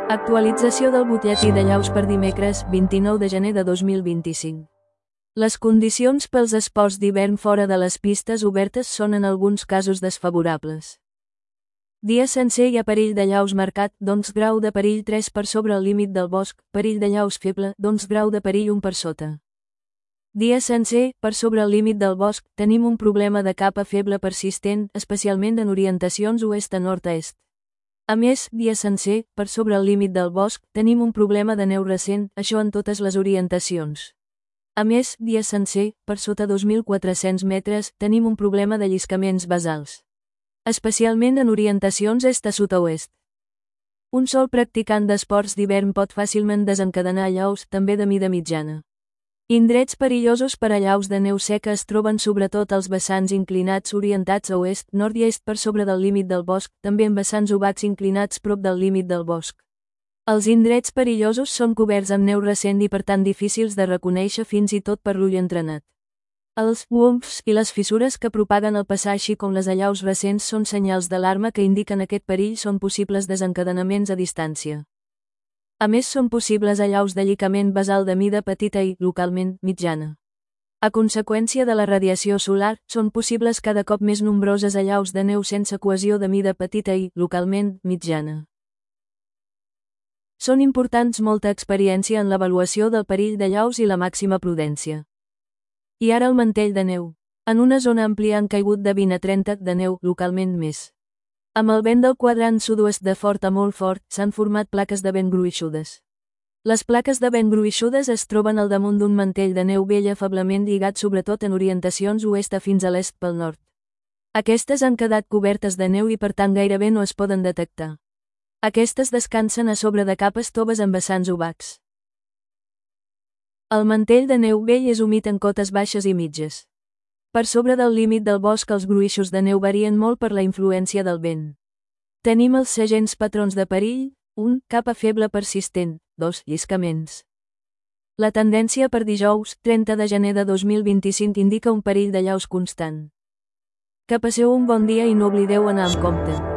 Actualització del butlletí de llaus per dimecres, 29 de gener de 2025. Les condicions pels esports d'hivern fora de les pistes obertes són en alguns casos desfavorables. Dia sencer hi ha perill de llaus marcat, doncs grau de perill 3 per sobre el límit del bosc, perill de llaus feble, doncs grau de perill 1 per sota. Dia sencer, per sobre el límit del bosc, tenim un problema de capa feble persistent, especialment en orientacions oest a nord-est. A més, dia sencer, per sobre el límit del bosc, tenim un problema de neu recent, això en totes les orientacions. A més, dia sencer, per sota 2.400 metres, tenim un problema de lliscaments basals. Especialment en orientacions est a sud-oest. Un sol practicant d'esports d'hivern pot fàcilment desencadenar llaus, també de mida mitjana. Indrets perillosos per a llaus de neu seca es troben sobretot als vessants inclinats orientats a oest, nord i est per sobre del límit del bosc, també en vessants ovats inclinats prop del límit del bosc. Els indrets perillosos són coberts amb neu recent i per tant difícils de reconèixer fins i tot per l'ull entrenat. Els wumps i les fissures que propaguen al passar així com les allaus recents són senyals d'alarma que indiquen aquest perill són possibles desencadenaments a distància. A més són possibles allaus de llicament basal de mida petita i, localment, mitjana. A conseqüència de la radiació solar, són possibles cada cop més nombroses allaus de neu sense cohesió de mida petita i, localment, mitjana. Són importants molta experiència en l'avaluació del perill de llaus i la màxima prudència. I ara el mantell de neu. En una zona àmplia han caigut de 20 a 30 de neu, localment més. Amb el vent del quadrant sud-oest de fort a molt fort, s'han format plaques de vent gruixudes. Les plaques de vent gruixudes es troben al damunt d'un mantell de neu vella feblement lligat sobretot en orientacions oest a fins a l'est pel nord. Aquestes han quedat cobertes de neu i per tant gairebé no es poden detectar. Aquestes descansen a sobre de capes toves amb vessants ovats. El mantell de neu vell és humit en cotes baixes i mitges. Per sobre del límit del bosc els gruixos de neu varien molt per la influència del vent. Tenim els segents patrons de perill: 1. Capa feble persistent, 2. Lliscaments. La tendència per dijous, 30 de gener de 2025 indica un perill de llaus constant. Que passeu un bon dia i no oblideu anar amb compte.